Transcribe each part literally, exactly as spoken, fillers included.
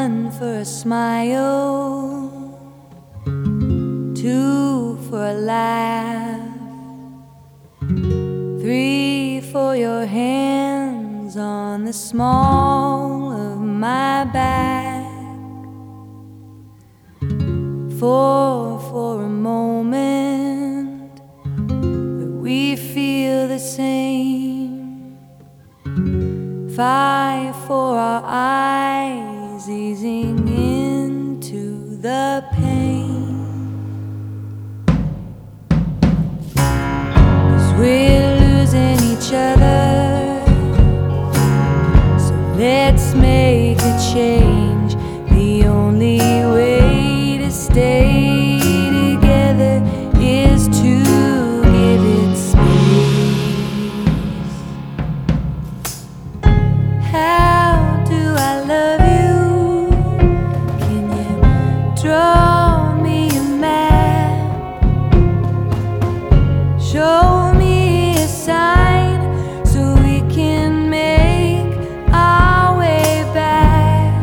One for a smile, two for a laugh, three for your hands on the small of my back, four for a moment where we feel the same, five for our eyes easing into the pain. 'Cause we're losing each other, so let's make a change. The only way to stay together is to give it space. How do I love you? Can you draw me a map? Show me a sign so we can make our way back.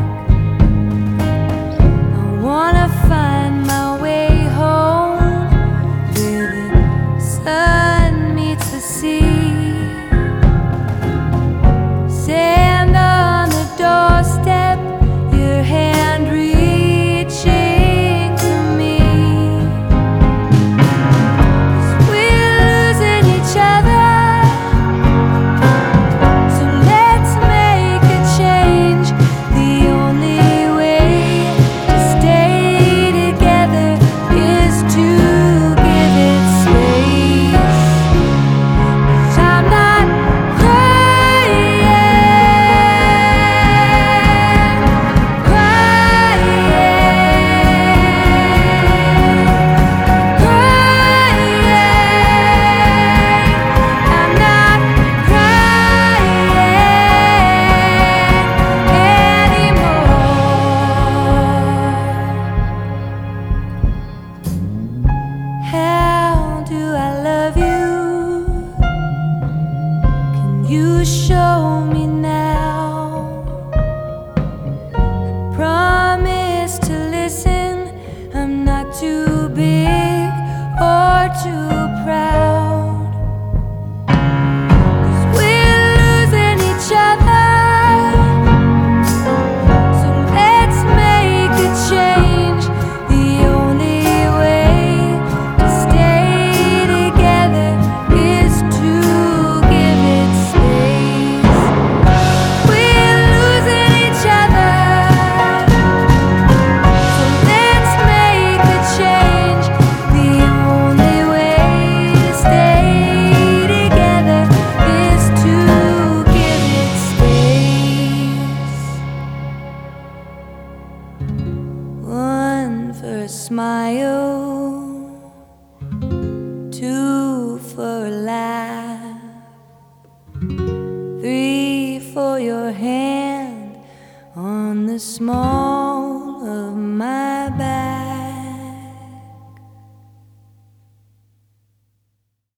I wanna find my way home where the sun meets the sea. Sand on the doorstep, your hand reaching to me. 'Cause we're losing each other, so let's make a change. The only way to stay together is to give it space. 'Cause I'm not crying, crying, crying. I'm not crying anymore. How do I love you? Can you show me now? Promise to listen. I'm not too big or too proud. 'Cause we're losing each other, so let's make a change. The only way to stay together is to give it space. We're losing each other, so let's make a change. The only way to stay together is to give it space. One for a smile, two for a laugh, three for your hand on the small of my